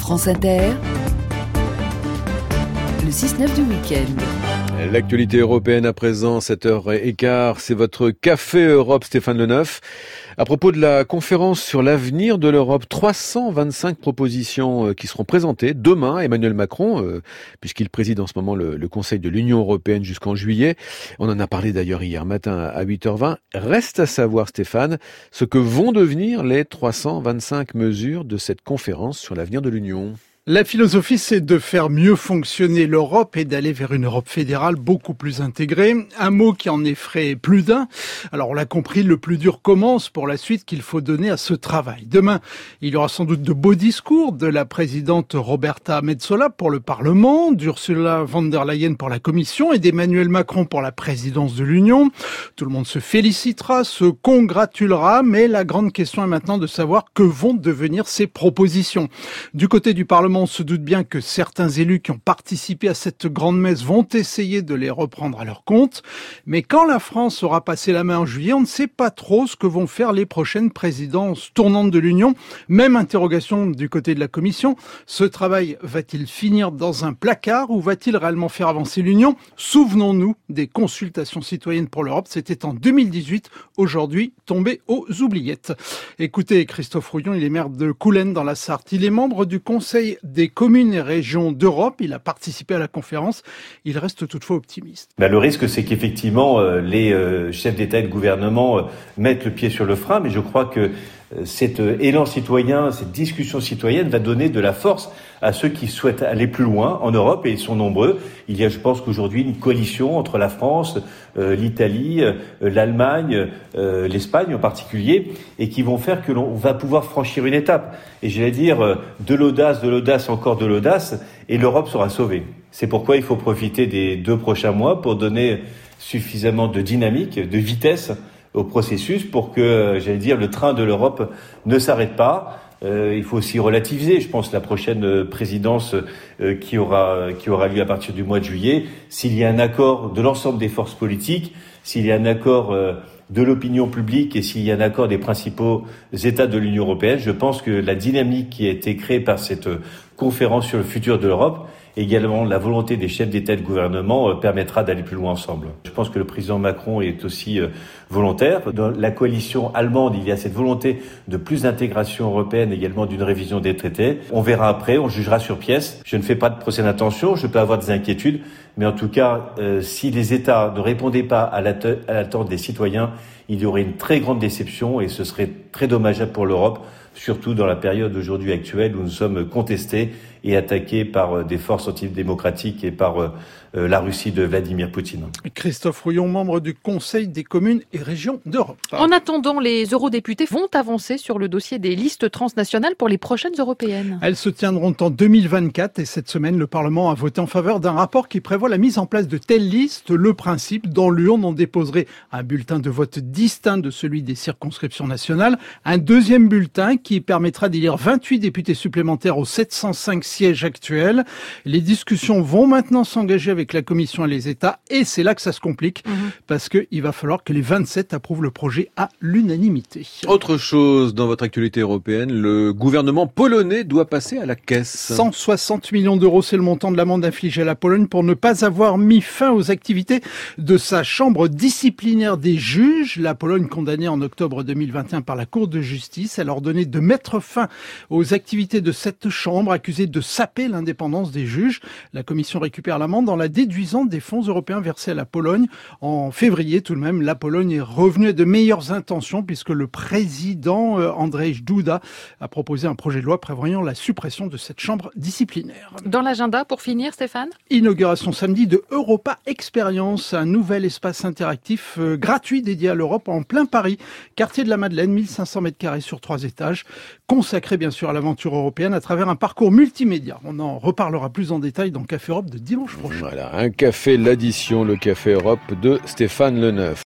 France Inter, le 6-9 du week-end. L'actualité européenne à présent, 7h15, c'est votre Café Europe, Stéphane Le Neuf. À propos de la conférence sur l'avenir de l'Europe, 325 propositions qui seront présentées demain à Emmanuel Macron, puisqu'il préside en ce moment le Conseil de l'Union européenne jusqu'en juillet. On en a parlé d'ailleurs hier matin à 8h20. Reste à savoir, Stéphane, ce que vont devenir les 325 mesures de cette conférence sur l'avenir de l'Union. La philosophie, c'est de faire mieux fonctionner l'Europe et d'aller vers une Europe fédérale beaucoup plus intégrée. Un mot qui en effraie plus d'un. Alors, on l'a compris, le plus dur commence pour la suite qu'il faut donner à ce travail. Demain, il y aura sans doute de beaux discours de la présidente Roberta Metsola pour le Parlement, d'Ursula von der Leyen pour la Commission et d'Emmanuel Macron pour la présidence de l'Union. Tout le monde se félicitera, se congratulera, mais la grande question est maintenant de savoir que vont devenir ces propositions. Du côté du Parlement, on se doute bien que certains élus qui ont participé à cette grande messe vont essayer de les reprendre à leur compte. Mais quand la France aura passé la main en juillet, on ne sait pas trop ce que vont faire les prochaines présidences tournantes de l'Union. Même interrogation du côté de la Commission. Ce travail va-t-il finir dans un placard ou va-t-il réellement faire avancer l'Union ? Souvenons-nous des consultations citoyennes pour l'Europe. C'était en 2018. Aujourd'hui, tombé aux oubliettes. Écoutez, Christophe Rouillon, il est maire de Coulennes dans la Sarthe. Il est membre du Conseil des communes et régions d'Europe. Il a participé à la conférence. Il reste toutefois optimiste. Le risque, c'est qu'effectivement, les chefs d'État et de gouvernement mettent le pied sur le frein, mais je crois que cet élan citoyen, cette discussion citoyenne va donner de la force à ceux qui souhaitent aller plus loin en Europe, et ils sont nombreux. Il y a, je pense qu'aujourd'hui, une coalition entre la France, l'Italie, l'Allemagne, l'Espagne en particulier, et qui vont faire que l'on va pouvoir franchir une étape. Et j'allais dire, de l'audace, encore de l'audace, et l'Europe sera sauvée. C'est pourquoi il faut profiter des 2 prochains mois pour donner suffisamment de dynamique, de vitesse au processus pour que, le train de l'Europe ne s'arrête pas. Il faut aussi relativiser, je pense, la prochaine présidence qui aura lieu à partir du mois de juillet. S'il y a un accord de l'ensemble des forces politiques, s'il y a un accord de l'opinion publique et s'il y a un accord des principaux États de l'Union européenne, je pense que la dynamique qui a été créée par cette conférence sur le futur de l'Europe, également la volonté des chefs d'État et de gouvernement permettra d'aller plus loin ensemble. Je pense que le président Macron est aussi volontaire. Dans la coalition allemande, il y a cette volonté de plus d'intégration européenne, également d'une révision des traités. On verra après, on jugera sur pièce. Je ne fais pas de procès d'intention, je peux avoir des inquiétudes, mais en tout cas, si les États ne répondaient pas à l'attente des citoyens, il y aurait une très grande déception et ce serait très dommageable pour l'Europe, surtout dans la période aujourd'hui actuelle où nous sommes contestés et attaqués par des forces antidémocratiques et par la Russie de Vladimir Poutine. Christophe Rouillon, membre du Conseil des communes et régions d'Europe. En attendant, les eurodéputés vont avancer sur le dossier des listes transnationales pour les prochaines européennes. Elles se tiendront en 2024 et cette semaine, le Parlement a voté en faveur d'un rapport qui prévoit la mise en place de telles listes. Le principe, dans l'urne, on déposerait un bulletin de vote distinct de celui des circonscriptions nationales, un deuxième bulletin qui permettra d'élire 28 députés supplémentaires aux 705 sièges actuels. Les discussions vont maintenant s'engager avec la Commission et les États, et c'est là que ça se complique, parce qu'il va falloir que les 27 approuvent le projet à l'unanimité. Autre chose dans votre actualité européenne, le gouvernement polonais doit passer à la caisse. 160 millions d'euros, c'est le montant de l'amende infligée à la Pologne pour ne pas avoir mis fin aux activités de sa chambre disciplinaire des juges. La Pologne, condamnée en octobre 2021 par la Cour de justice, elle a ordonné de mettre fin aux activités de cette chambre, accusée de saper l'indépendance des juges. La Commission récupère l'amende en la déduisant des fonds européens versés à la Pologne. En février, tout de même, la Pologne est revenue à de meilleures intentions puisque le président Andrzej Duda a proposé un projet de loi prévoyant la suppression de cette chambre disciplinaire. Dans l'agenda, pour finir, Stéphane ? Inauguration samedi de Europa Experience, un nouvel espace interactif gratuit dédié à l'Europe en plein Paris, quartier de la Madeleine, 1500 m² sur 3 étages, consacré bien sûr à l'aventure européenne à travers un parcours multimédia. On en reparlera plus en détail dans Café Europe de dimanche prochain. Voilà, un café, l'addition, le Café Europe de Stéphane Le Neuf.